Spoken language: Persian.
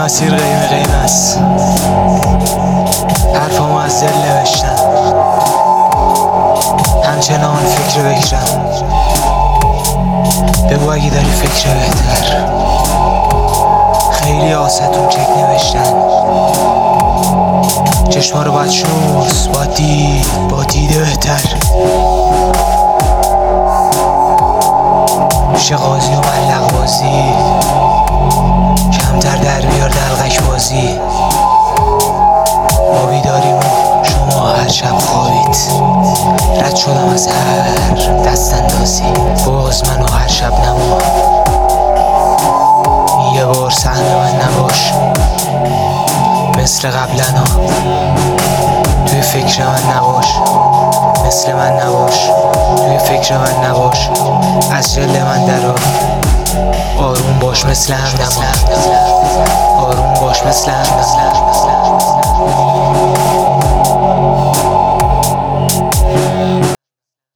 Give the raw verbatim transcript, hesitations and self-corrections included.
مسیر قیم قیم است، حرفامو از دل نوشتم، همچنان فکر بکرم. بگو اگه داری فکر بهتر، خیلی آستون چک نوشتن. چشما رو باید شست، با دید با دیده بهتر. میشه قاضی و ملق بازی، کمتر در بیار دلغک بازی. ما بیداریم و شما هر شب خوابید. رد شدم از هر دست اندازی، باز منو هر شب نما. یه بار سهم من نباش مثل قبلا ها، توی فکر من نباش مثل من نباش، توی فکر من نباش، از جل من درآ. آروم باش مثل همدما، آروم باش مثل همدما.